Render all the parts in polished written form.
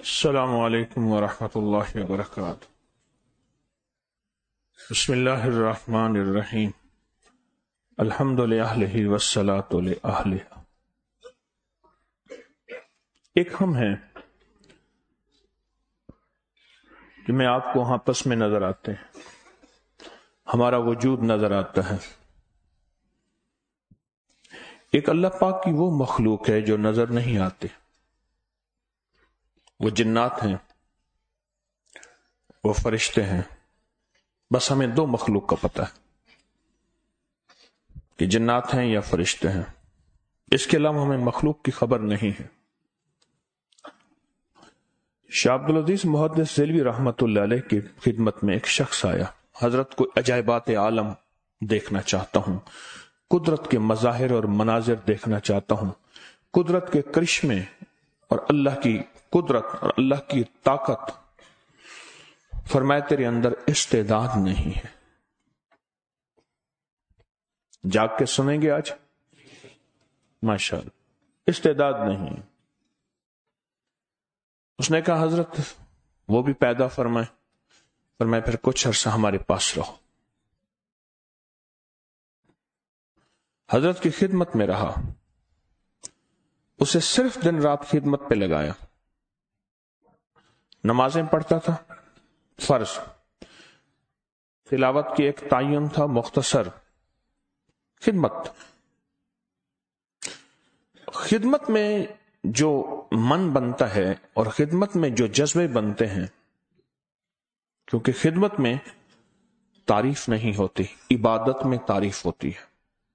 السلام علیکم ورحمۃ اللہ وبرکاتہ۔ بسم اللہ الرحمن الرحیم۔ الحمد للہ والصلاۃ لأہلہ۔ ایک ہم ہیں جو میں آپ کو آپس میں نظر آتے ہیں، ہمارا وجود نظر آتا ہے۔ ایک اللہ پاک کی وہ مخلوق ہے جو نظر نہیں آتے، وہ جنات ہیں، وہ فرشتے ہیں۔ بس ہمیں دو مخلوق کا پتہ ہے کہ جنات ہیں یا فرشتے ہیں، اس کے علاوہ ہمیں مخلوق کی خبر نہیں ہے۔ شاہ عبدالعزیز محدث ذیلوی رحمۃ اللہ علیہ کی خدمت میں ایک شخص آیا، حضرت کو عجائبات عالم دیکھنا چاہتا ہوں، قدرت کے مظاہر اور مناظر دیکھنا چاہتا ہوں، قدرت کے کرشمے اور اللہ کی قدرت اور اللہ کی طاقت۔ فرمایا تیرے اندر استعداد نہیں ہے۔ جاگ کے سنیں گے آج؟ ماشاءاللہ، استعداد نہیں۔ اس نے کہا حضرت وہ بھی پیدا فرمائے۔ فرمایا پھر کچھ عرصہ ہمارے پاس رہو۔ حضرت کی خدمت میں رہا، اسے صرف دن رات خدمت پہ لگایا۔ نمازیں پڑھتا تھا، فرض، تلاوت کی ایک تعین تھا مختصر، خدمت میں جو من بنتا ہے اور خدمت میں جو جذبے بنتے ہیں، کیونکہ خدمت میں تعریف نہیں ہوتی، عبادت میں تعریف ہوتی ہے۔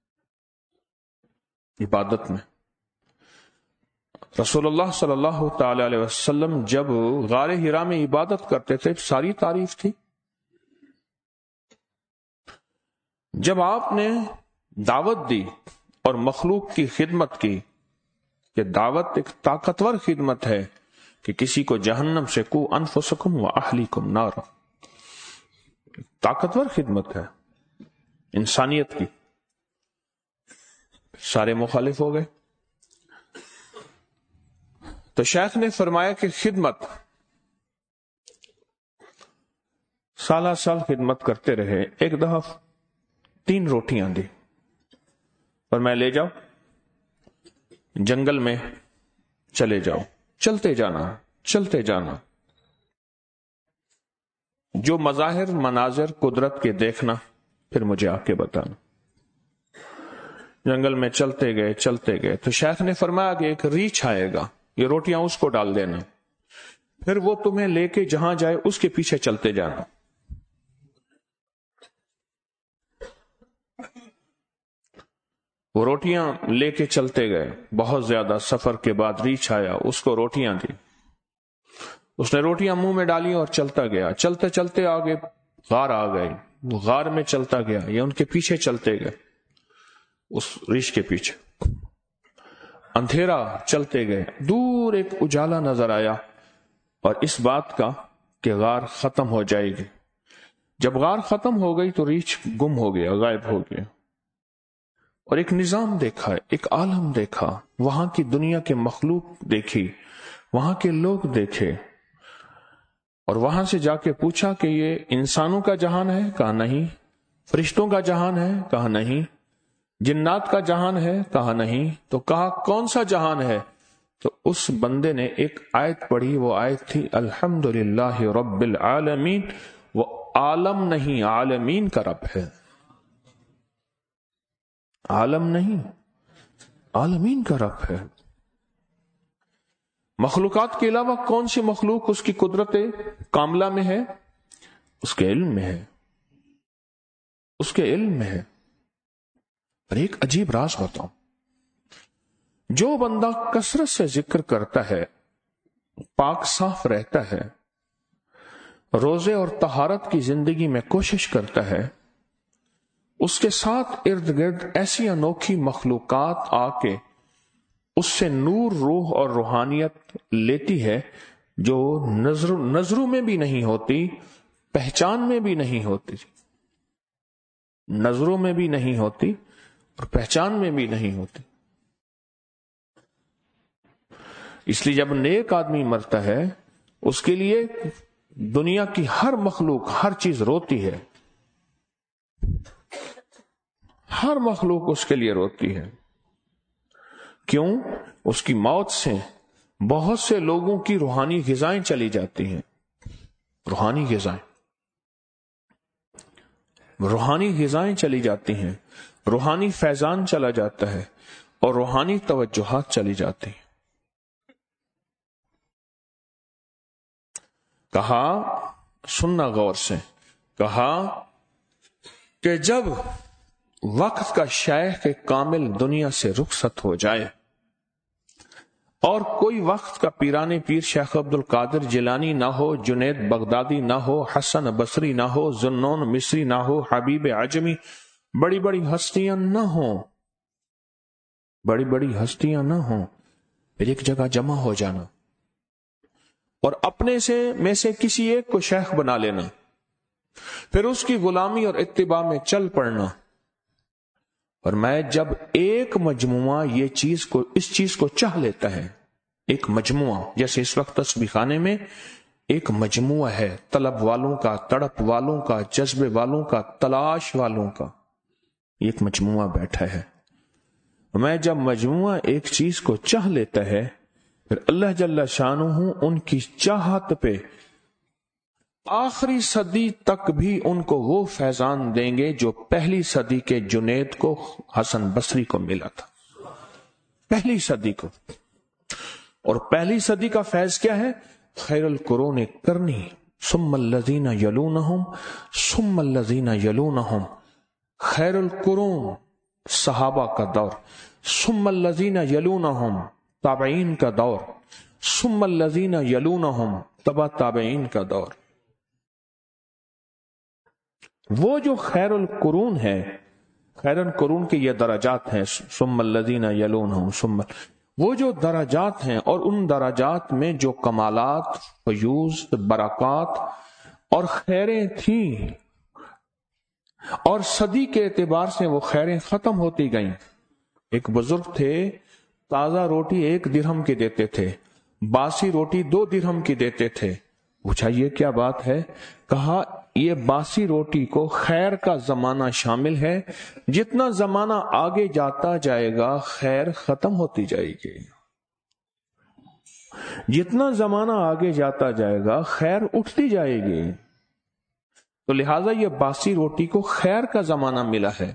عبادت میں رسول اللہ صلی اللہ تعالی علیہ وسلم جب غار حرا میں عبادت کرتے تھے ساری تعریف تھی۔ جب آپ نے دعوت دی اور مخلوق کی خدمت کی، کہ دعوت ایک طاقتور خدمت ہے کہ کسی کو جہنم سے قو انفسکم واہلیکم نارا، طاقتور خدمت ہے انسانیت کی، سارے مخالف ہو گئے۔ تو شیخ نے فرمایا کہ خدمت، سالہ سال خدمت کرتے رہے۔ ایک دفعہ 3 روٹیاں دی، فرمایا لے جاؤ جنگل میں، چلے جاؤ، چلتے جانا چلتے جانا، جو مظاہر مناظر قدرت کے دیکھنا پھر مجھے آ کے بتانا۔ جنگل میں چلتے گئے تو شیخ نے فرمایا کہ ایک ریچھ آئے گا، یہ روٹیاں اس کو ڈال دینا، پھر وہ تمہیں لے کے جہاں جائے اس کے پیچھے چلتے جانا۔ وہ روٹیاں لے کے چلتے گئے، بہت زیادہ سفر کے بعد ریچھ آیا، اس کو روٹیاں دی، اس نے روٹیاں منہ میں ڈالی اور چلتا گیا۔ چلتے چلتے آگے غار آ گئے، وہ غار میں چلتا گیا، یا ان کے پیچھے چلتے گئے، اس ریچھ کے پیچھے۔ اندھیرا، چلتے گئے، دور ایک اجالا نظر آیا، اور اس بات کا کہ غار ختم ہو جائے گی۔ جب غار ختم ہو گئی تو ریچھ گم ہو گیا، غائب ہو گیا، اور ایک نظام دیکھا، ایک عالم دیکھا، وہاں کی دنیا کے مخلوق دیکھی، وہاں کے لوگ دیکھے، اور وہاں سے جا کے پوچھا کہ یہ انسانوں کا جہان ہے؟ کہا نہیں۔ فرشتوں کا جہان ہے؟ کہا نہیں۔ جنات کا جہان ہے؟ کہا نہیں۔ تو کہا کون سا جہان ہے؟ تو اس بندے نے ایک آیت پڑھی، وہ آیت تھی الحمدللہ رب العالمین۔ وہ عالم نہیں، عالمین کا رب ہے، عالم نہیں، عالمین کا رب ہے۔ مخلوقات کے علاوہ کون سی مخلوق اس کی قدرت کاملہ میں ہے؟ اس کے علم میں ہے، اس کے علم میں ہے۔ پر ایک عجیب راز بتاؤں، جو بندہ کثرت سے ذکر کرتا ہے، پاک صاف رہتا ہے، روزے اور طہارت کی زندگی میں کوشش کرتا ہے، اس کے ساتھ ارد گرد ایسی انوکھی مخلوقات آ کے اس سے نور، روح اور روحانیت لیتی ہے جو نظروں میں بھی نہیں ہوتی، پہچان میں بھی نہیں ہوتی، نظروں میں بھی نہیں ہوتی اور پہچان میں بھی نہیں ہوتی۔ اس لیے جب نیک آدمی مرتا ہے اس کے لیے دنیا کی ہر مخلوق، ہر چیز روتی ہے، ہر مخلوق اس کے لیے روتی ہے. کیوں؟ اس کی موت سے بہت سے لوگوں کی روحانی غذائیں چلی جاتی ہیں. روحانی غذائیں چلی جاتی ہیں، روحانی فیضان چلا جاتا ہے، اور روحانی توجہات چلی جاتی ہیں. کہا، سننا غور سے، کہا کہ جب وقت کا شیخ کامل دنیا سے رخصت ہو جائے اور کوئی وقت کا پیران پیر شیخ عبد القادر جیلانی نہ ہو، جنید بغدادی نہ ہو، حسن بصری نہ ہو، ذوالنون مصری نہ ہو، حبیب عجمی، بڑی بڑی ہستیاں نہ ہوں، پھر ایک جگہ جمع ہو جانا اور اپنے میں سے کسی ایک کو شیخ بنا لینا، پھر اس کی غلامی اور اتباع میں چل پڑنا. اور میں جب ایک مجموعہ اس چیز کو چاہ لیتا ہے، ایک مجموعہ، جیسے اس وقت تسبیح خانے میں ایک مجموعہ ہے، طلب والوں کا، تڑپ والوں کا، جذبے والوں کا، تلاش والوں کا، ایک مجموعہ بیٹھا ہے. میں جب مجموعہ ایک چیز کو چاہ لیتا ہے، پھر اللہ جل شانہ ان کی چاہت پہ آخری صدی تک بھی ان کو وہ فیضان دیں گے جو پہلی صدی کے جنید کو، حسن بصری کو ملا تھا. پہلی صدی کو. اور پہلی صدی کا فیض کیا ہے؟ خیر القرون کرنی ثم الذین یلونہم ثم الذین یلونہم. خیر القرون صحابہ کا دور، ثم الذین یلونہم تابعین کا دور، ثم الذین یلونہم تبع تابعین کا دور. وہ جو خیر القرون ہے، خیر القرون کے یہ درجات ہیں، ثم الذین یلونہم، ثم، وہ جو درجات ہیں، اور ان درجات میں جو کمالات، فیوز، برکات اور خیریں تھیں، اور صدی کے اعتبار سے وہ خیریں ختم ہوتی گئیں. ایک بزرگ تھے، تازہ روٹی 1 درہم کی دیتے تھے، باسی روٹی 2 درہم کی دیتے تھے. پوچھا یہ کیا بات ہے؟ کہا یہ باسی روٹی کو خیر کا زمانہ شامل ہے، جتنا زمانہ آگے جاتا جائے گا خیر ختم ہوتی جائے گی. جتنا زمانہ آگے جاتا جائے گا خیر اٹھتی جائے گی. تو لہٰذا یہ باسی روٹی کو خیر کا زمانہ ملا ہے.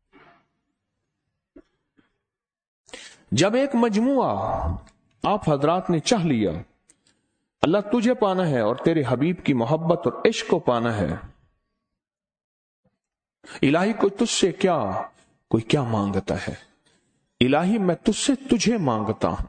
جب ایک مجموعہ آپ حضرات نے چاہ لیا، اللہ تجھے پانا ہے اور تیرے حبیب کی محبت اور عشق کو پانا ہے، الہی کوئی تجھ سے کوئی کیا مانگتا ہے؟ الہی میں تجھ سے تجھے مانگتا ہوں.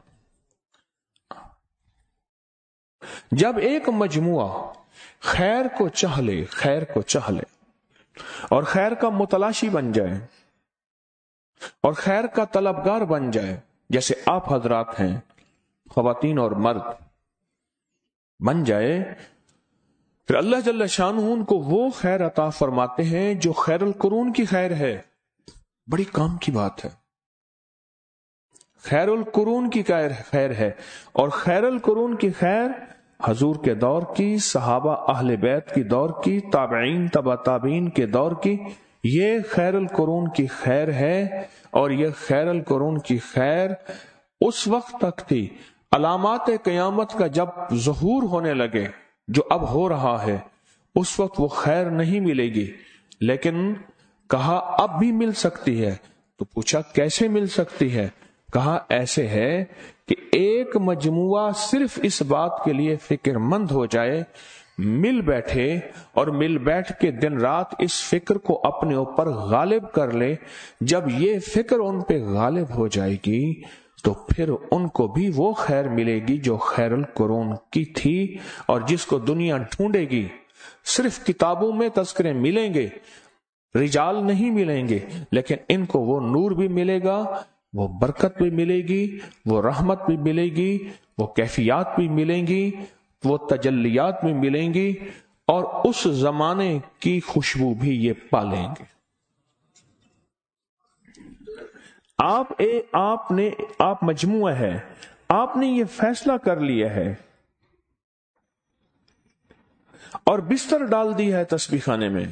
جب ایک مجموعہ خیر کو چاہ لے اور خیر کا متلاشی بن جائے اور خیر کا طلبگار بن جائے، جیسے آپ حضرات ہیں، خواتین اور مرد بن جائے، پھر اللہ جل شانہ ان کو وہ خیر عطا فرماتے ہیں جو خیر القرون کی خیر ہے. بڑی کام کی بات ہے. خیر القرون کی خیر ہے، اور خیر القرون کی خیر حضور کے دور کی، صحابہ اہل بیت کی دور کی، تابعین تبع تابعین کے دور کی، یہ خیر القرون کی خیر ہے. اور یہ خیر القرون کی خیر اس وقت تک تھی، علامات قیامت کا جب ظہور ہونے لگے، جو اب ہو رہا ہے، اس وقت وہ خیر نہیں ملے گی. لیکن کہا اب بھی مل سکتی ہے. تو پوچھا کیسے مل سکتی ہے؟ کہا ایسے ہے کہ ایک مجموعہ صرف اس بات کے لیے فکر مند ہو جائے، مل بیٹھے اور مل بیٹھ کے دن رات اس فکر کو اپنے اوپر غالب کر لے. جب یہ فکر ان پہ غالب ہو جائے گی تو پھر ان کو بھی وہ خیر ملے گی جو خیر القرون کی تھی، اور جس کو دنیا ڈھونڈے گی. صرف کتابوں میں تذکرے ملیں گے، رجال نہیں ملیں گے، لیکن ان کو وہ نور بھی ملے گا، وہ برکت بھی ملے گی، وہ رحمت بھی ملے گی، وہ کیفیات بھی ملیں گی، وہ تجلیات بھی ملیں گی، اور اس زمانے کی خوشبو بھی یہ پالیں گے. آپ مجموعہ ہے، آپ نے یہ فیصلہ کر لیا ہے اور بستر ڈال دی ہے تسبیح خانے میں.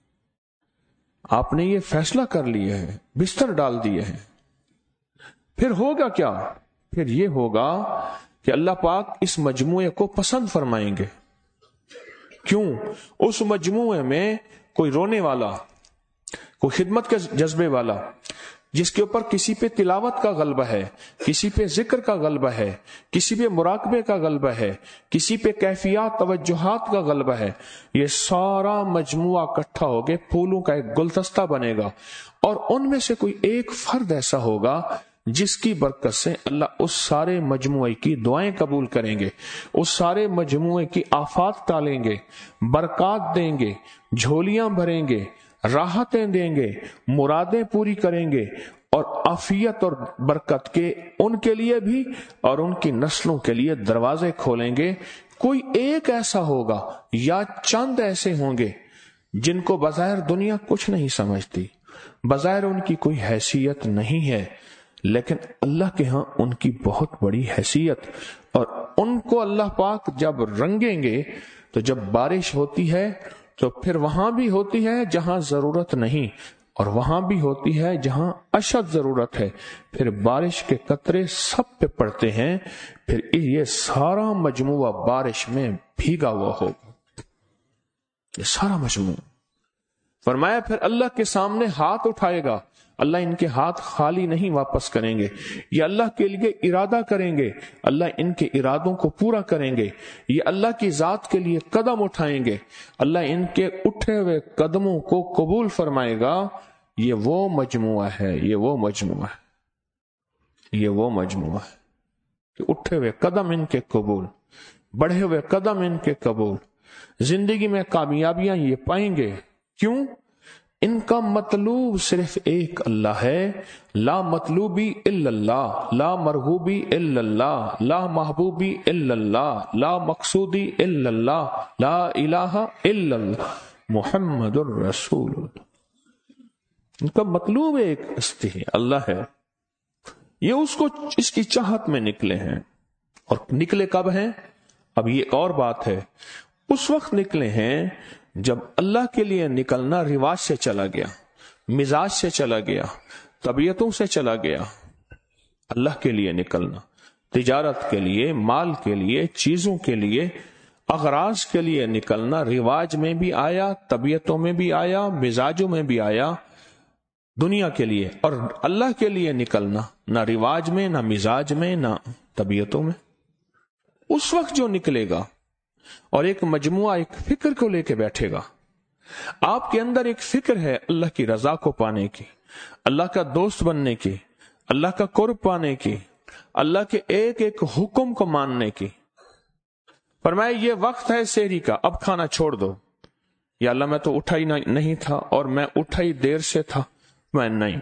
آپ نے یہ فیصلہ کر لیا ہے, بستر ڈال دیے ہیں. پھر ہوگا کیا؟ پھر یہ ہوگا کہ اللہ پاک اس مجموعے کو پسند فرمائیں گے. کیوں؟ اس مجموعے میں کوئی رونے والا, کوئی خدمت کے جذبے والا, جس کے اوپر کسی پہ تلاوت کا غلبہ ہے, کسی پہ ذکر کا غلبہ ہے, کسی پہ مراقبے کا غلبہ ہے, کسی پہ کیفیات توجہات کا غلبہ ہے, یہ سارا مجموعہ اکٹھا ہو کے پھولوں کا ایک گلدستہ بنے گا. اور ان میں سے کوئی ایک فرد ایسا ہوگا جس کی برکت سے اللہ اس سارے مجموعے کی دعائیں قبول کریں گے, اس سارے مجموعے کی آفات ٹالیں گے, برکات دیں گے, جھولیاں بھریں گے, راحتیں دیں گے, مرادیں پوری کریں گے, اور عافیت اور برکت کے ان کے لیے بھی اور ان کی نسلوں کے لیے دروازے کھولیں گے. کوئی ایک ایسا ہوگا یا چند ایسے ہوں گے جن کو بظاہر دنیا کچھ نہیں سمجھتی, بظاہر ان کی کوئی حیثیت نہیں ہے, لیکن اللہ کے ہاں ان کی بہت بڑی حیثیت. اور ان کو اللہ پاک جب رنگیں گے تو جب بارش ہوتی ہے تو پھر وہاں بھی ہوتی ہے جہاں ضرورت نہیں, اور وہاں بھی ہوتی ہے جہاں اشد ضرورت ہے. پھر بارش کے قطرے سب پہ پڑتے ہیں, پھر یہ سارا مجموعہ بارش میں بھیگا ہوا ہوگا, یہ سارا مجموعہ. فرمایا پھر اللہ کے سامنے ہاتھ اٹھائے گا, اللہ ان کے ہاتھ خالی نہیں واپس کریں گے, یہ اللہ کے لیے ارادہ کریں گے, اللہ ان کے ارادوں کو پورا کریں گے, یہ اللہ کی ذات کے لیے قدم اٹھائیں گے, اللہ ان کے اٹھے ہوئے قدموں کو قبول فرمائے گا. یہ وہ مجموعہ ہے, یہ وہ مجموعہ ہے, یہ وہ مجموعہ ہے کہ اٹھے ہوئے قدم ان کے قبول, بڑھے ہوئے قدم ان کے قبول. زندگی میں کامیابیاں یہ پائیں گے. کیوں؟ ان کا مطلوب صرف ایک اللہ ہے. لا مطلوبی الا اللہ, لا مرغوبی الا اللہ, لا محبوبی الا اللہ, لا مقصودی الا اللہ, لا الہ الا اللہ محمد الرسول اللہ. ان کا مطلوب ایک ہستی ہے, اللہ ہے. یہ اس کو اس کی چاہت میں نکلے ہیں. اور نکلے کب ہیں؟ اب یہ ایک اور بات ہے. اس وقت نکلے ہیں جب اللہ کے لیے نکلنا رواج سے چلا گیا, مزاج سے چلا گیا, طبیعتوں سے چلا گیا. اللہ کے لیے نکلنا, تجارت کے لیے, مال کے لیے, چیزوں کے لیے, اغراض کے لیے نکلنا رواج میں بھی آیا, طبیعتوں میں بھی آیا, مزاجوں میں بھی آیا, دنیا کے لیے. اور اللہ کے لیے نکلنا نہ رواج میں, نہ مزاج میں, نہ طبیعتوں میں. اس وقت جو نکلے گا اور ایک مجموعہ ایک فکر کو لے کے بیٹھے گا, آپ کے اندر ایک فکر ہے اللہ کی رضا کو پانے کی, اللہ کا دوست بننے کی, اللہ کا قرب پانے کی, اللہ کے ایک ایک حکم کو ماننے کی. فرمایا یہ وقت ہے سحری کا, اب کھانا چھوڑ دو. یا اللہ میں تو اٹھا ہی نہیں تھا, اور میں اٹھا ہی دیر سے تھا, میں نہیں,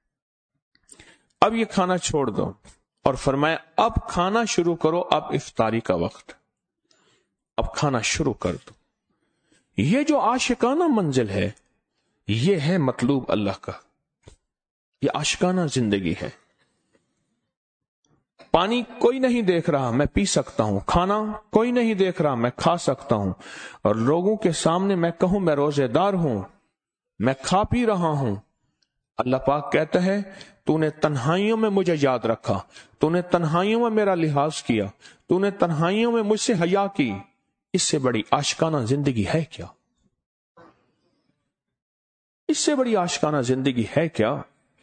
اب یہ کھانا چھوڑ دو. اور فرمایا اب کھانا شروع کرو, اب افطاری کا وقت, اب کھانا شروع کر دو. یہ جو عاشقانہ منزل ہے, یہ ہے مطلوب اللہ کا, یہ عاشقانہ زندگی ہے. پانی کوئی نہیں دیکھ رہا, میں پی سکتا ہوں. کھانا کوئی نہیں دیکھ رہا, میں کھا سکتا ہوں. اور لوگوں کے سامنے میں کہوں میں روزے دار ہوں, میں کھا پی رہا ہوں. اللہ پاک کہتا ہے تو نے تنہائیوں میں مجھے یاد رکھا, تو نے تنہائیوں میں میرا لحاظ کیا, تو نے تنہائیوں میں مجھ سے حیا کی. اس سے بڑی عاشقانہ زندگی ہے کیا؟ اس سے بڑی عاشقانہ زندگی ہے کیا؟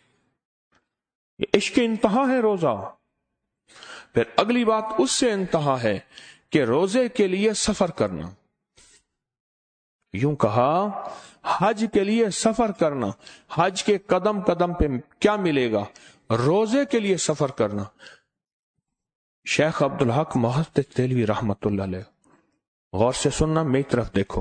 یہ عشق انتہا ہے روزہ. پھر اگلی بات اس سے انتہا ہے کہ روزے کے لیے سفر کرنا. یوں کہا حج کے لیے سفر کرنا, حج کے قدم قدم پہ کیا ملے گا؟ روزے کے لیے سفر کرنا. شیخ عبدالحق محدث دہلوی رحمت اللہ علیہ, غور سے سننا, میری طرف دیکھو,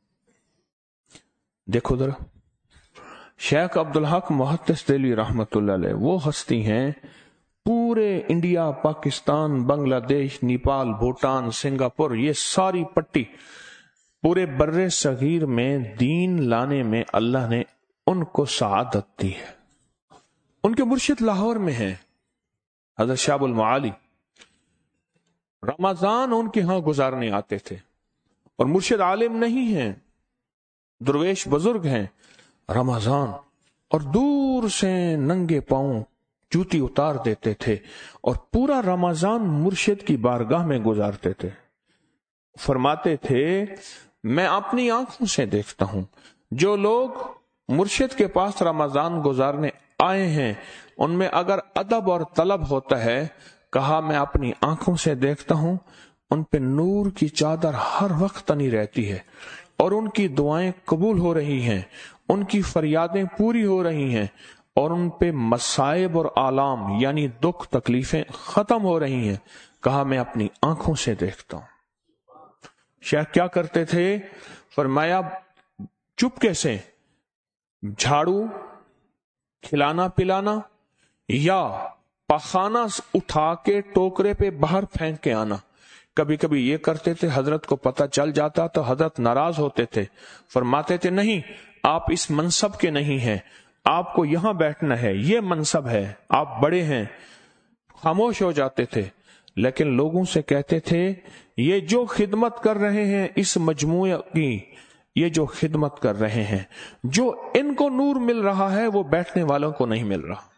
دیکھو ذرا. شیخ عبدالحق محدث دہلوی رحمت اللہ علیہ وہ ہستی ہیں پورے انڈیا, پاکستان, بنگلہ دیش, نیپال, بھوٹان, سنگاپور, یہ ساری پٹی پورے بر صغیر میں دین لانے میں اللہ نے ان کو سعادت دی ہے. ان کے مرشد لاہور میں ہیں حضرت شاب المعالی. رمضان ان کے ہاں گزارنے آتے تھے, اور مرشد عالم نہیں ہیں، درویش بزرگ ہیں، رمضان، اور دور سے ننگے پاؤں جوتی اتار دیتے تھے اور پورا رمضان مرشد کی بارگاہ میں گزارتے تھے. فرماتے تھے میں اپنی آنکھوں سے دیکھتا ہوں جو لوگ مرشد کے پاس رمضان گزارنے آئے ہیں ان میں اگر ادب اور طلب ہوتا ہے، کہا میں اپنی آنکھوں سے دیکھتا ہوں ان پہ نور کی چادر ہر وقت تنی رہتی ہے اور ان کی دعائیں قبول ہو رہی ہیں، ان کی فریادیں پوری ہو رہی ہیں اور ان پہ مصائب اور آلام یعنی دکھ تکلیفیں ختم ہو رہی ہیں. کہا میں اپنی آنکھوں سے دیکھتا ہوں. شیخ کیا کرتے تھے؟ فرمایا چپکے سے جھاڑو، کھلانا پلانا یا پخانہ اٹھا کے ٹوکرے پہ باہر پھینک کے آنا. کبھی کبھی یہ کرتے تھے، حضرت کو پتہ چل جاتا تو حضرت ناراض ہوتے تھے. فرماتے تھے نہیں، آپ اس منصب کے نہیں ہیں، آپ کو یہاں بیٹھنا ہے، یہ منصب ہے، آپ بڑے ہیں. خاموش ہو جاتے تھے لیکن لوگوں سے کہتے تھے یہ جو خدمت کر رہے ہیں اس مجموعے کی، یہ جو خدمت کر رہے ہیں، جو ان کو نور مل رہا ہے وہ بیٹھنے والوں کو نہیں مل رہا.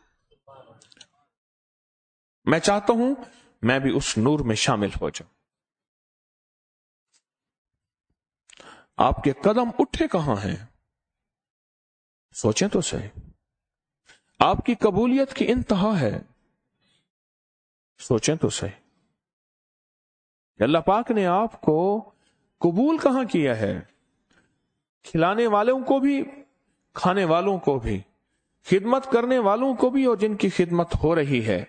میں چاہتا ہوں میں بھی اس نور میں شامل ہو جاؤں. آپ کے قدم اٹھے کہاں ہیں؟ سوچیں تو صحیح. آپ کی قبولیت کی انتہا ہے، سوچیں تو صحیح. اللہ پاک نے آپ کو قبول کہاں کیا ہے؟ کھلانے والوں کو بھی، کھانے والوں کو بھی، خدمت کرنے والوں کو بھی اور جن کی خدمت ہو رہی ہے.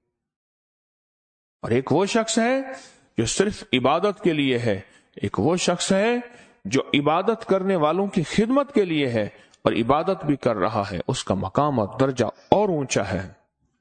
اور ایک وہ شخص ہے جو صرف عبادت کے لیے ہے، ایک وہ شخص ہے جو عبادت کرنے والوں کی خدمت کے لیے ہے اور عبادت بھی کر رہا ہے. اس کا مقام اور درجہ اور اونچا ہے.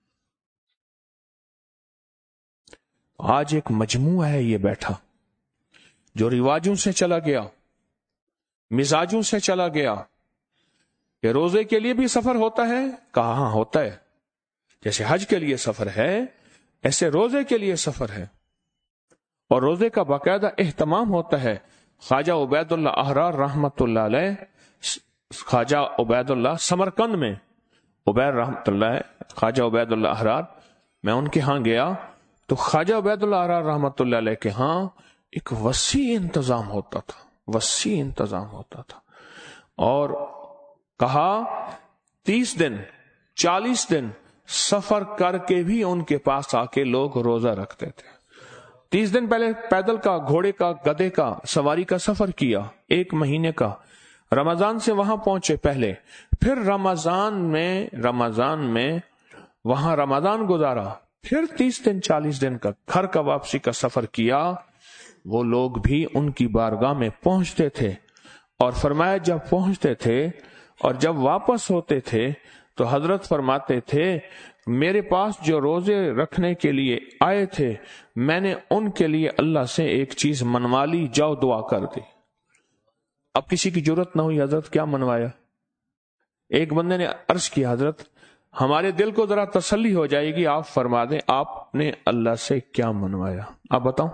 آج ایک مجموعہ ہے یہ بیٹھا جو رواجوں سے چلا گیا، مزاجوں سے چلا گیا. کہ روزے کے لیے بھی سفر ہوتا ہے، کہاں ہوتا ہے؟ جیسے حج کے لیے سفر ہے ایسے روزے کے لیے سفر ہے، اور روزے کا باقاعدہ اہتمام ہوتا ہے. خواجہ عبید اللہ احرار رحمت اللہ علیہ، خواجہ عبید اللہ سمرقند میں، عبید رحمت اللہ، خواجہ عبید اللہ احرار، میں ان کے ہاں گیا تو خواجہ عبید اللہ احرار رحمت اللہ علیہ کے ہاں ایک وسیع انتظام ہوتا تھا، وسیع انتظام ہوتا تھا. اور کہا 30 دن 40 دن سفر کر کے بھی ان کے پاس آ کے لوگ روزہ رکھتے تھے. 30 دن پہلے پیدل کا، گھوڑے کا، گدھے کا، سواری کا سفر کیا 1 مہینے کا، رمضان سے وہاں پہنچے پہلے، پھر رمضان میں وہاں رمضان گزارا، پھر 30 دن 40 دن کا گھر کا واپسی کا سفر کیا. وہ لوگ بھی ان کی بارگاہ میں پہنچتے تھے اور فرمایا جب پہنچتے تھے اور جب واپس ہوتے تھے تو حضرت فرماتے تھے میرے پاس جو روزے رکھنے کے لیے آئے تھے میں نے ان کے لیے اللہ سے ایک چیز منوا لی، جاؤ دعا کر دی. اب کسی کی ضرورت نہ ہوئی حضرت کیا منوایا. ایک بندے نے عرض کیا حضرت ہمارے دل کو ذرا تسلی ہو جائے گی، آپ فرما دیں آپ نے اللہ سے کیا منوایا. آپ بتاؤں؟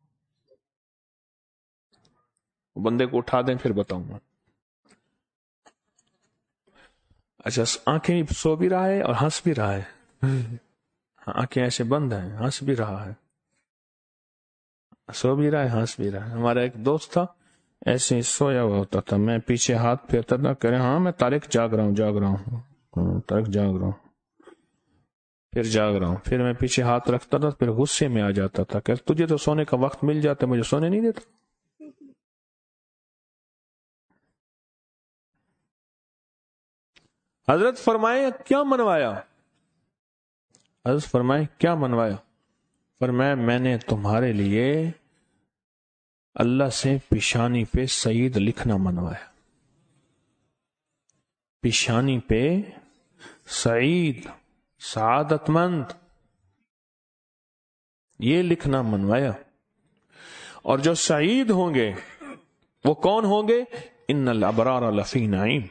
بندے کو اٹھا دیں پھر بتاؤں گا. اچھا آنکھیں سو بھی رہا ہے اور ہنس بھی رہا ہے، آنکھیں ایسے بند ہیں، ہنس بھی رہا ہے، سو بھی رہا ہے، ہنس بھی رہا ہے. ہمارا ایک دوست تھا ایسے سویا ہوا ہوتا تھا، میں پیچھے ہاتھ پھیرتا تھا، کہہ رہے ہاں میں طارق جاگ رہا ہوں طارق جاگ رہا ہوں، پھر جاگ رہا ہوں، پھر میں پیچھے ہاتھ رکھتا تھا، پھر غصے میں آ جاتا تھا کہ تجھے تو سونے کا وقت مل جاتا مجھے سونے نہیں دیتا. حضرت فرمائے کیا منوایا؟ حضرت فرمائے کیا منوایا؟ فرمایا میں نے تمہارے لیے اللہ سے پیشانی پہ سعید لکھنا منوایا. پیشانی پہ سعید، سعادت مند، یہ لکھنا منوایا. اور جو سعید ہوں گے وہ کون ہوں گے؟ ان الابرار لفی نعیم.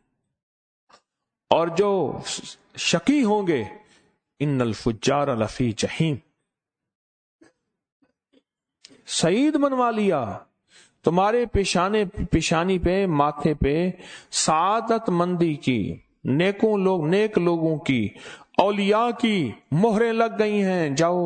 اور جو شقی ہوں گے ان الفجار لفی جہیم. سعید منوا لیا تمہارے پیشانی پہ، ماتھے پہ سعادت مندی کی، نیک لوگوں کی، اولیاء کی مہریں لگ گئی ہیں. جاؤ،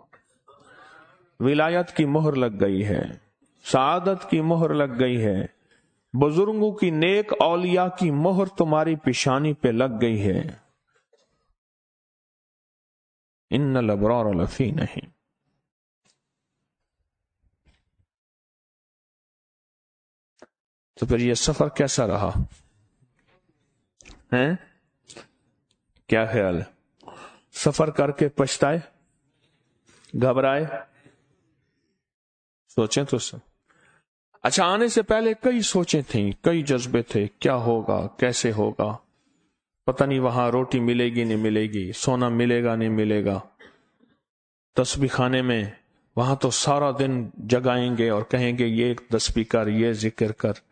ولایت کی مہر لگ گئی ہے، سعادت کی مہر لگ گئی ہے، بزرگوں کی، نیک اولیاء کی مہر تمہاری پیشانی پہ لگ گئی ہے. ان الابرار لفی نعیم. تو پھر یہ سفر کیسا رہا ہے؟ کیا خیال ہے؟ سفر کر کے پچھتائے، گھبرائے؟ سوچیں تو سب. اچھا، آنے سے پہلے کئی سوچیں تھیں، کئی جذبے تھے، کیا ہوگا، کیسے ہوگا، پتہ نہیں وہاں روٹی ملے گی نہیں ملے گی، سونا ملے گا نہیں ملے گا، تسبیح خانے میں وہاں تو سارا دن جگائیں گے اور کہیں گے یہ تسبیح کر، یہ ذکر کر.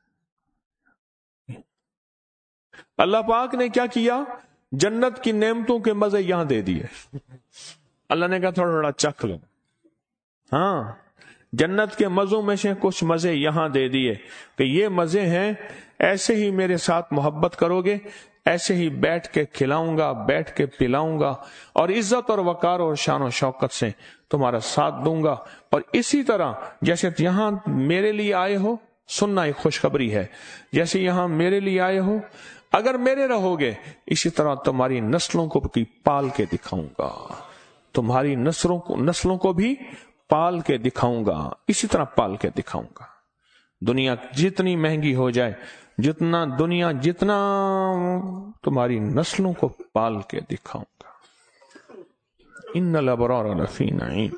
اللہ پاک نے کیا کیا؟ جنت کی نعمتوں کے مزے یہاں دے دیے. اللہ نے کہا تھوڑا تھوڑا چکھ لو. ہاں، جنت کے مزوں میں سے کچھ مزے یہاں دے دیے کہ یہ مزے ہیں، ایسے ہی میرے ساتھ محبت کرو گے، ایسے ہی بیٹھ کے کھلاؤں گا، بیٹھ کے پلاؤں گا، اور عزت اور وقار اور شان و شوکت سے تمہارا ساتھ دوں گا. اور اسی طرح جیسے یہاں میرے لیے آئے ہو، سننا ایک خوشخبری ہے، جیسے یہاں میرے لیے آئے ہو، اگر میرے رہو گے اسی طرح تمہاری نسلوں کو بھی پال کے دکھاؤں گا، تمہاری نسلوں کو بھی پال کے دکھاؤں گا، اسی طرح پال کے دکھاؤں گا. دنیا جتنی مہنگی ہو جائے، جتنا تمہاری نسلوں کو پال کے دکھاؤں گا. ان الابرار لفی نعیم.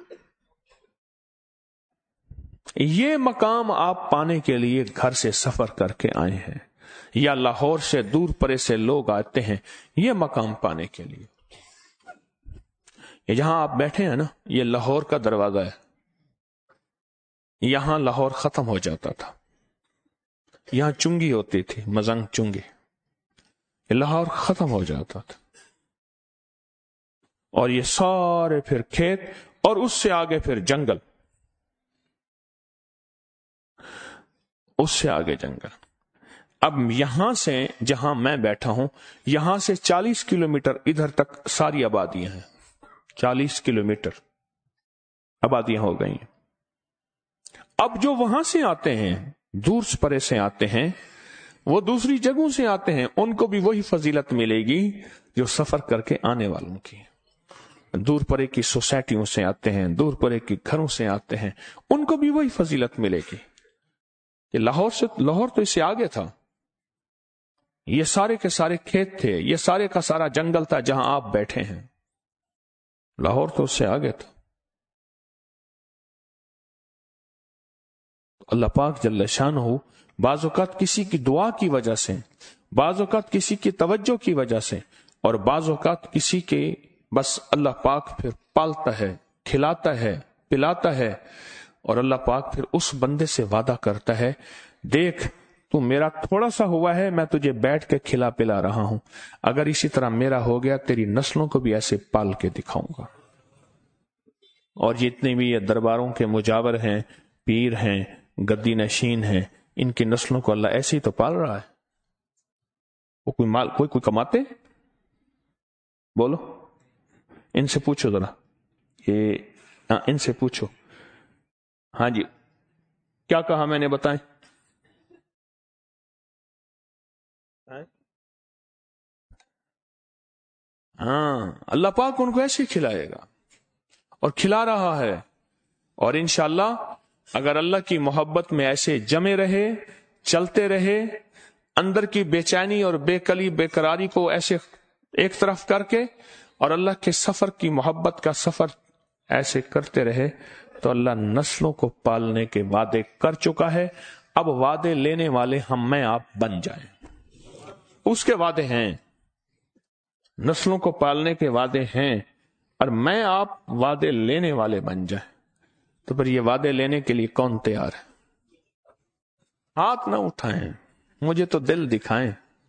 یہ مقام آپ پانے کے لیے گھر سے سفر کر کے آئے ہیں، یا لاہور سے دور پرے سے لوگ آتے ہیں یہ مقام پانے کے لیے. یہ جہاں آپ بیٹھے ہیں نا، یہ لاہور کا دروازہ ہے. یہاں لاہور ختم ہو جاتا تھا، یہاں چنگی ہوتی تھی، مزنگ چنگی، یہ لاہور ختم ہو جاتا تھا. اور یہ سارے پھر کھیت، اور اس سے آگے پھر جنگل، اس سے آگے جنگل. اب یہاں سے جہاں میں بیٹھا ہوں، یہاں سے 40 کلومیٹر ادھر تک ساری آبادیاں ہیں. 40 کلومیٹر آبادیاں ہو گئی ہیں. اب جو وہاں سے آتے ہیں، دور پرے سے آتے ہیں، وہ دوسری جگہوں سے آتے ہیں، ان کو بھی وہی فضیلت ملے گی جو سفر کر کے آنے والوں کی. دور پرے کی سوسائٹیوں سے آتے ہیں، دور پرے کے گھروں سے آتے ہیں، ان کو بھی وہی فضیلت ملے گی. کہ لاہور تو اس سے آگے تھا، یہ سارے کے سارے کھیت تھے، یہ سارے کا سارا جنگل تھا جہاں آپ بیٹھے ہیں. لاہور تو اس سے آگے تھا. اللہ پاک جل شانہ بعض اوقات کسی کی دعا کی وجہ سے، بعض اوقات کسی کی توجہ کی وجہ سے، اور بعض اوقات کسی کے بس اللہ پاک پھر پالتا ہے، کھلاتا ہے، پلاتا ہے. اور اللہ پاک پھر اس بندے سے وعدہ کرتا ہے، دیکھ تو میرا تھوڑا سا ہوا ہے، میں تجھے بیٹھ کے کھلا پلا رہا ہوں، اگر اسی طرح میرا ہو گیا تیری نسلوں کو بھی ایسے پال کے دکھاؤں گا. اور جتنے بھی یہ درباروں کے مجاور ہیں، پیر ہیں، گدی نشین ہیں، ان کی نسلوں کو اللہ ایسے ہی تو پال رہا ہے. وہ کوئی کماتے؟ بولو، ان سے پوچھو ذرا، ان سے پوچھو. ہاں جی، کیا کہا میں نے؟ بتائیں. ہاں، اللہ پاک ان کو ایسے کھلائے گا اور کھلا رہا ہے. اور انشاءاللہ اگر اللہ کی محبت میں ایسے جمے رہے، چلتے رہے، اندر کی بے چینی اور بے قلی بے قراری کو ایسے ایک طرف کر کے، اور اللہ کے سفر کی محبت کا سفر ایسے کرتے رہے، تو اللہ نسلوں کو پالنے کے وعدے کر چکا ہے. اب وعدے لینے والے میں آپ بن جائیں. اس کے وعدے ہیں، نسلوں کو پالنے کے وعدے ہیں، اور میں آپ وعدے لینے والے بن جائیں. تو پھر یہ وعدے لینے کے لیے کون تیار ہے؟ ہاتھ نہ اٹھائیں، مجھے تو دل دکھائیں.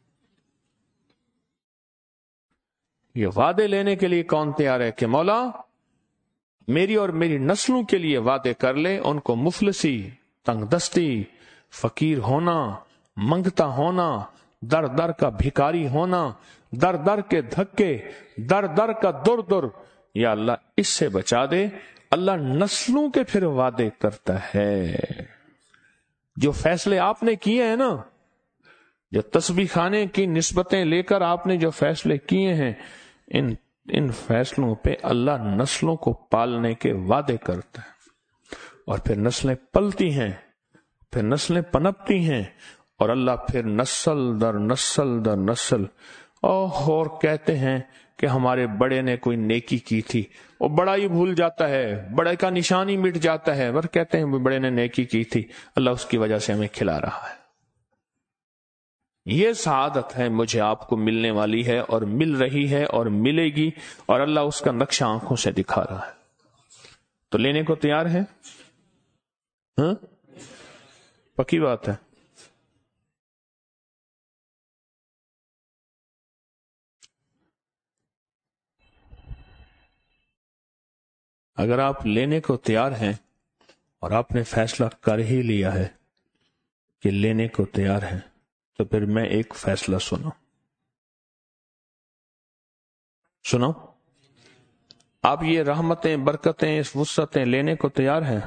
یہ وعدے لینے کے لیے کون تیار ہے کہ مولا میری اور میری نسلوں کے لیے وعدے کر لے، ان کو مفلسی، تنگ دستی، فقیر ہونا، منگتا ہونا، در در کا بھکاری ہونا، در در کے دھکے، در در کا در در، یا اللہ اس سے بچا دے۔ اللہ نسلوں کے پھر وعدے کرتا ہے۔ جو فیصلے آپ نے کیے ہیں نا، جو تسبیح خانے کی نسبتیں لے کر آپ نے جو فیصلے کیے ہیں، ان فیصلوں پہ اللہ نسلوں کو پالنے کے وعدے کرتا ہے، اور پھر نسلیں پلتی ہیں، پھر نسلیں پنپتی ہیں، اور اللہ پھر نسل در نسل در نسل اور کہتے ہیں کہ ہمارے بڑے نے کوئی نیکی کی تھی، وہ بڑا ہی بھول جاتا ہے، بڑے کا نشان ہی مٹ جاتا ہے، پر کہتے ہیں بڑے نے نیکی کی تھی، اللہ اس کی وجہ سے ہمیں کھلا رہا ہے۔ یہ سعادت ہے مجھے آپ کو ملنے والی ہے، اور مل رہی ہے، اور ملے گی، اور اللہ اس کا نقشہ آنکھوں سے دکھا رہا ہے۔ تو لینے کو تیار ہے؟ ہاں، پکی بات ہے۔ اگر آپ لینے کو تیار ہیں اور آپ نے فیصلہ کر ہی لیا ہے کہ لینے کو تیار ہیں، تو پھر میں ایک فیصلہ سنو، آپ یہ رحمتیں، برکتیں، اس وسعتیں لینے کو تیار ہیں؟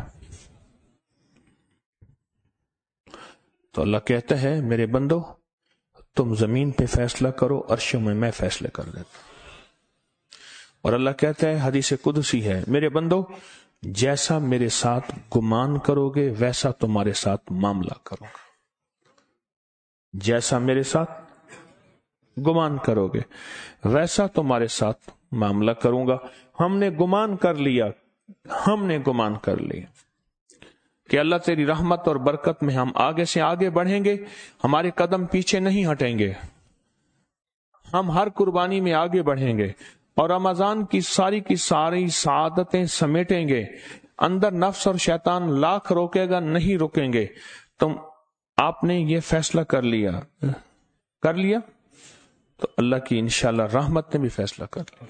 تو اللہ کہتا ہے میرے بندو تم زمین پہ فیصلہ کرو، عرشوں میں میں فیصلے کر دیتا ہوں۔ اور اللہ کہتا ہے، حدیث قدسی ہے، میرے بندو جیسا میرے ساتھ گمان کرو گے ویسا تمہارے ساتھ معاملہ کروں گا، جیسا میرے ساتھ گمان کرو گے ویسا تمہارے ساتھ معاملہ کروں گا۔ ہم نے گمان کر لیا کہ اللہ تیری رحمت اور برکت میں ہم آگے سے آگے بڑھیں گے، ہمارے قدم پیچھے نہیں ہٹیں گے، ہم ہر قربانی میں آگے بڑھیں گے، اور رمضان کی ساری سعادتیں سمیٹیں گے۔ اندر نفس اور شیطان لاکھ روکے گا، نہیں رکیں گے۔ آپ نے یہ فیصلہ کر لیا تو اللہ کی انشاءاللہ رحمت نے بھی فیصلہ کر لیا۔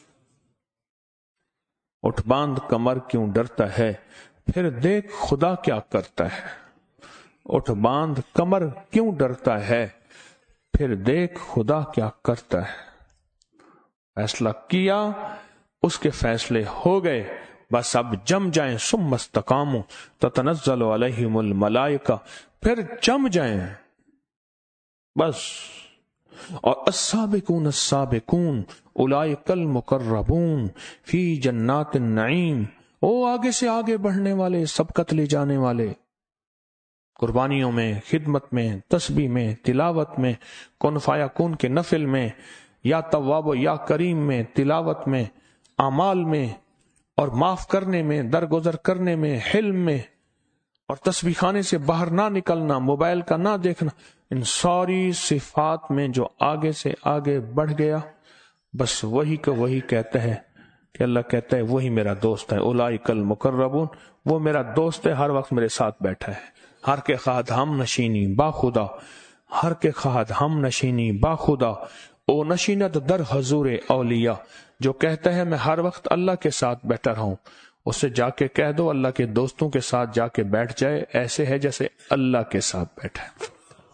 اٹھ باندھ کمر کیوں ڈرتا ہے، پھر دیکھ خدا کیا کرتا ہے۔ اٹھ باندھ کمر کیوں ڈرتا ہے، پھر دیکھ خدا کیا کرتا ہے۔ فیصلہ کیا، اس کے فیصلے ہو گئے، بس اب جم جائیں، ثم استقاموا تتنزل علیہم الملائکہ، پھر جم جائیں بس۔ اور السابقون السابقون اولئک المقربون فی جنات النعیم، وہ آگے سے آگے بڑھنے والے، سبقت لے جانے والے، قربانیوں میں، خدمت میں، تسبیح میں، تلاوت میں، کن فیکون کے نفل میں، یا تواب و یا کریم میں، تلاوت میں، اعمال میں، اور معاف کرنے میں، درگزر کرنے میں، حلم میں، اور تسبیح خانے سے باہر نہ نکلنا، موبائل کا نہ دیکھنا، ان ساری صفات میں جو آگے سے آگے بڑھ گیا، بس وہی کا وہی کہتا ہے کہ اللہ کہتا ہے وہی میرا دوست ہے۔ اولئک المقربون، وہ میرا دوست ہے، ہر وقت میرے ساتھ بیٹھا ہے۔ ہر کے خواہد ہم نشینی با خدا، ہر کے خواہد ہم نشینی با خدا، او نشینت در حضور اولیاء، جو کہتا ہے میں ہر وقت اللہ کے ساتھ بیٹھا رہوں، اس سے جا کے کہہ دو اللہ کے دوستوں کے ساتھ جا کے بیٹھ جائے، ایسے ہے جیسے اللہ کے ساتھ بیٹھا ہے۔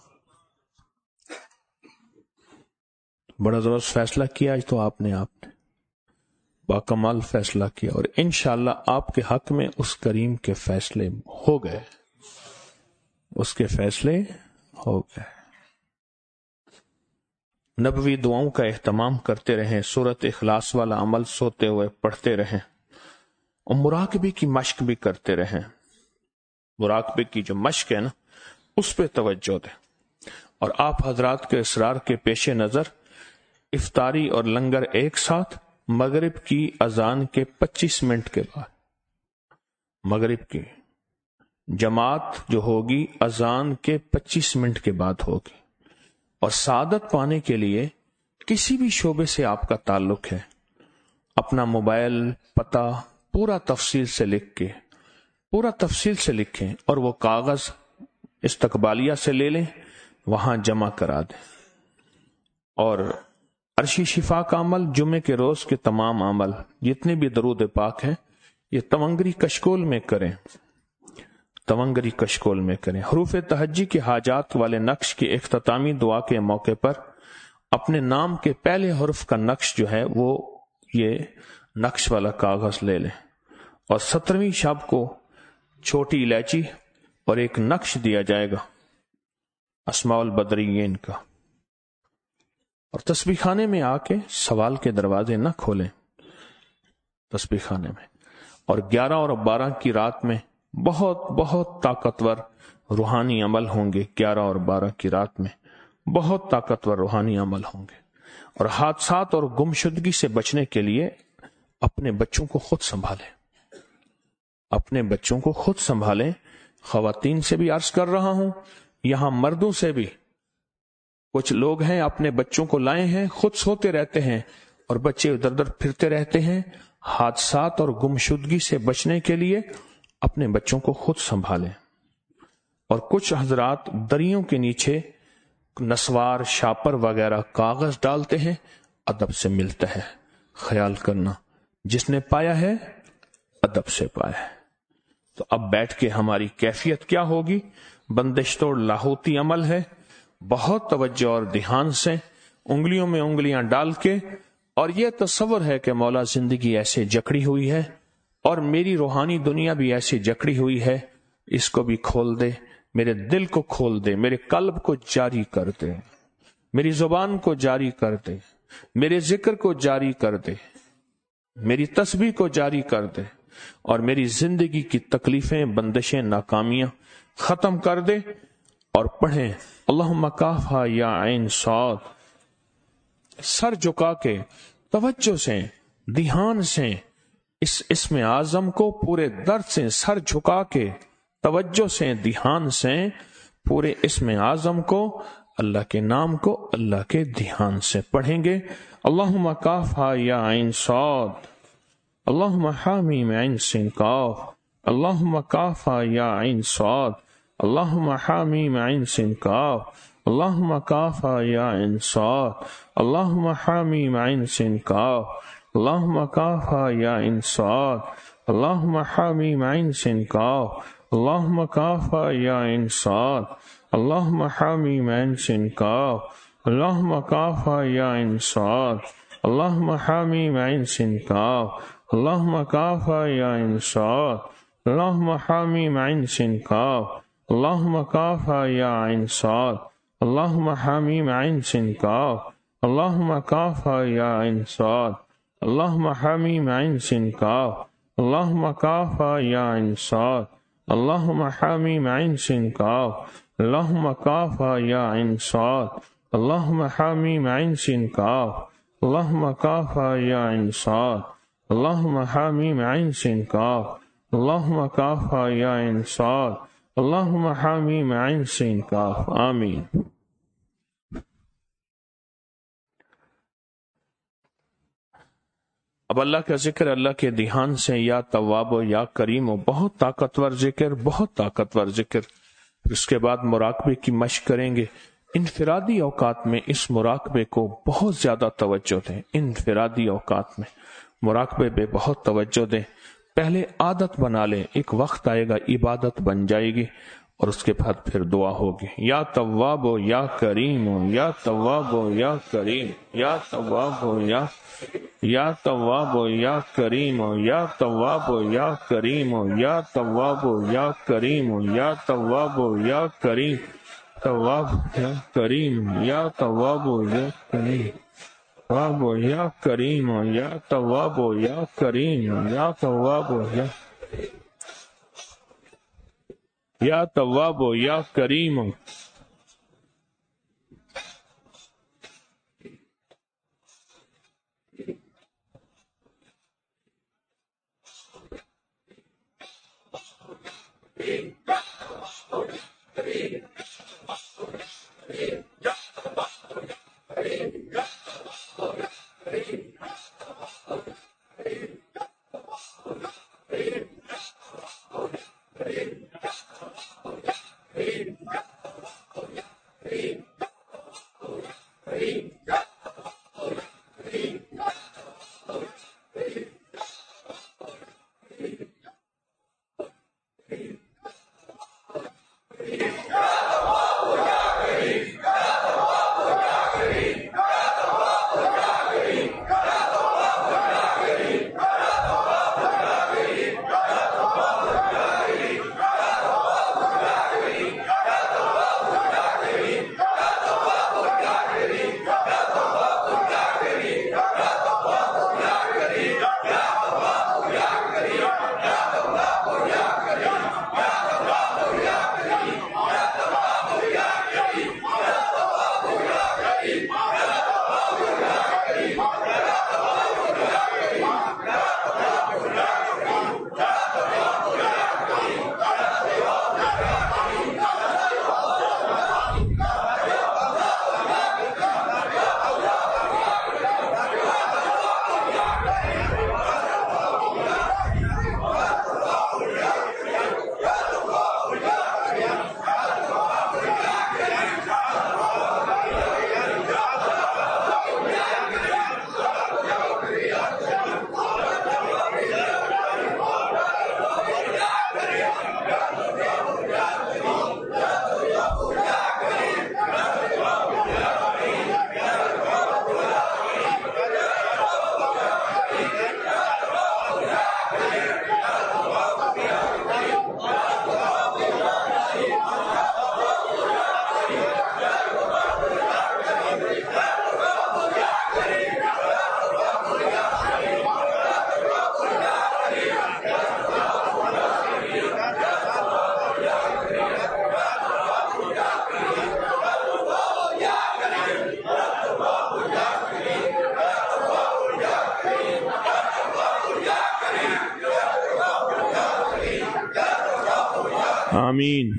بڑا زبردست فیصلہ کیا آج تو آپ نے باکمال فیصلہ کیا، اور انشاءاللہ آپ کے حق میں اس کریم کے فیصلے ہو گئے، اس کے فیصلے ہو گئے۔ نبوی دعاؤں کا اہتمام کرتے رہیں، سورۃ اخلاص والا عمل سوتے ہوئے پڑھتے رہیں، اور مراقبے کی مشق بھی کرتے رہیں۔ مراقبے کی جو مشق ہے نا، اس پہ توجہ دیں۔ اور آپ حضرات کے اصرار کے پیش نظر افطاری اور لنگر ایک ساتھ، مغرب کی اذان کے 25 منٹ کے بعد، مغرب کی جماعت جو ہوگی اذان کے 25 منٹ کے بعد ہوگی۔ اور سعادت پانے کے لیے کسی بھی شعبے سے آپ کا تعلق ہے، اپنا موبائل پتہ پورا تفصیل سے لکھیں، اور وہ کاغذ استقبالیہ سے لے لیں، وہاں جمع کرا دیں۔ اور عرشی شفا کا عمل، جمعے کے روز کے تمام عمل، جتنے بھی درود پاک ہیں، یہ تونگری کشکول میں کریں، تونگری کشکول میں کریں۔ حروف تہجی کے حاجات والے نقش کی اختتامی دعا کے موقع پر اپنے نام کے پہلے حرف کا نقش جو ہے وہ یہ نقش والا کاغذ لے لیں، اور 17ویں شب کو چھوٹی الائچی اور ایک نقش دیا جائے گا اسماء البدرین کا، اور تسبیح خانے میں آ کے سوال کے دروازے نہ کھولیں تسبیح خانے میں۔ اور 11 اور 12 کی رات میں بہت بہت طاقتور روحانی عمل ہوں گے، 11 اور 12 کی رات میں بہت طاقتور روحانی عمل ہوں گے۔ اور حادثات اور گمشدگی سے بچنے کے لیے اپنے بچوں کو خود سنبھالیں، اپنے بچوں کو خود سنبھالیں۔ خواتین سے بھی عرض کر رہا ہوں، یہاں مردوں سے بھی، کچھ لوگ ہیں اپنے بچوں کو لائے ہیں، خود سوتے رہتے ہیں اور بچے ادھر ادھر پھرتے رہتے ہیں۔ حادثات اور گمشدگی سے بچنے کے لیے اپنے بچوں کو خود سنبھالیں۔ اور کچھ حضرات دریوں کے نیچے نسوار، شاپر وغیرہ کاغذ ڈالتے ہیں، ادب سے ملتا ہے، خیال کرنا جس نے پایا ہے ادب سے پایا ہے۔ تو اب بیٹھ کے ہماری کیفیت کیا ہوگی؟ بندش توڑ لاہوتی عمل ہے، بہت توجہ اور دھیان سے انگلیوں میں انگلیاں ڈال کے، اور یہ تصور ہے کہ مولا زندگی ایسے جکڑی ہوئی ہے اور میری روحانی دنیا بھی ایسے جکڑی ہوئی ہے، اس کو بھی کھول دے، میرے دل کو کھول دے، میرے قلب کو جاری کر دے، میری زبان کو جاری کر دے، میرے ذکر کو جاری کر دے، میری تسبیح کو جاری کر دے، اور میری زندگی کی تکلیفیں، بندشیں، ناکامیاں ختم کر دے۔ اور پڑھیں اللہم کافہا یا عین صاد، سر جھکا کے توجہ سے، دھیان سے اس اسم اعظم کو پورے درد سے، سر جھکا کے توجہ سے، دھیان سے پورے اسم اعظم کو، اللہ کے نام کو اللہ کے دھیان سے پڑھیں گے۔ اللہم کافہا یا عین صاد، اللہم حامیم عین سین کاف، اللہم کافہا یا عین صاد، اللہم حامیم عین سین کاف، اللہم کافہا یا عین صاد، اللہم حامیم عین سین کاف، اللہم کافہا یا عین صاد، اللہم حامیم عین سین کاف، اللہم کافہا یا عین صاد، اللہم حامیم عین سین کاف، اللہم کافہا یا عین صاد، اللہم حامیم عین سین کاف، اللہم کافہا یا عین صاد، اللہم حامیم عین سین کاف، اللہم کافہا یا عین صاد، اللہم حامیم عین سین کاف، اللہم کافہا یا عین صاد، اللہم حامیم عین سین کاف، اللہم کافہا یا عین صاد، اللہم حامیم عین سین کاف، اللہم کافہا یا عین صاد، اللہم حامیم عین سین کاف، اللہم کافہا یا عین صاد، اللہم حامیم عین سین کاف، اللہم کافہا یا عین صاد، اللہم حامیم عین سین کاف۔ آمین۔ اب اللہ کا ذکر اللہ کے دھیان سے، یا تواب و یا کریم، و بہت طاقتور ذکر، بہت طاقتور ذکر۔ اس کے بعد مراقبے کی مشق کریں گے۔ انفرادی اوقات میں اس مراقبے کو بہت زیادہ توجہ دیں، انفرادی اوقات میں مراقبے پہ بہت توجہ دیں۔ پہلے عادت بنا لیں، ایک وقت آئے گا عبادت بن جائے گی، اور اس کے بعد پھر دعا ہوگی، یا تواب و یا کریم، یا تواب و یا کریم، یا تواب و یا تواب و یا کریم، یا تواب و یا کریم، یا تواب و یا کریم، یا تواب و یا کریم، تواب یا کریم، یا تواب و یا کریم، تواب و یا کریم، یا تواب و یا کریم، یا تواب و یا تواب و یا کریم۔ آمین.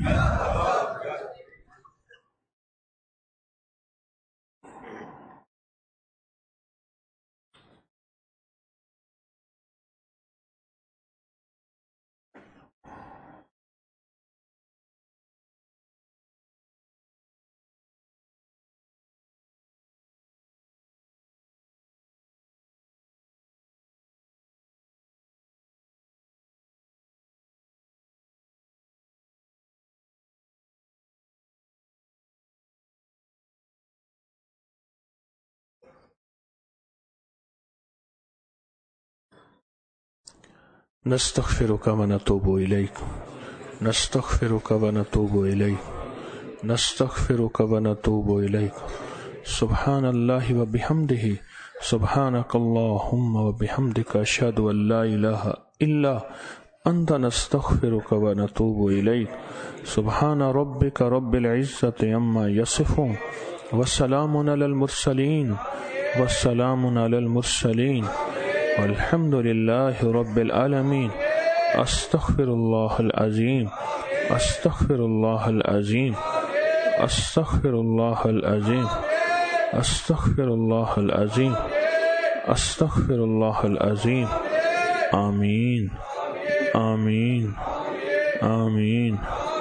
نستغفرك ونتوب إليك نستغفرك ونتوب إليك نستغفرك ونتوب إليك سبحان الله وبحمده سبحانك اللهم وبحمدك أشهد أن لا إله إلا أنت نستغفرك ونتوب إليك سبحان ربك رب العزة عما يصفون والسلام على المرسلين والسلام على المرسلين والحمد لله رب العالمين. استغفر الله العظيم استغفر الله العظيم استغفر الله العظيم استغفر الله العظيم استغفر الله العظيم. آمین آمین آمین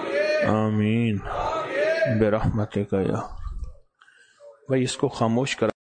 آمین برحمتک یا. بھائی اس کو خاموش کر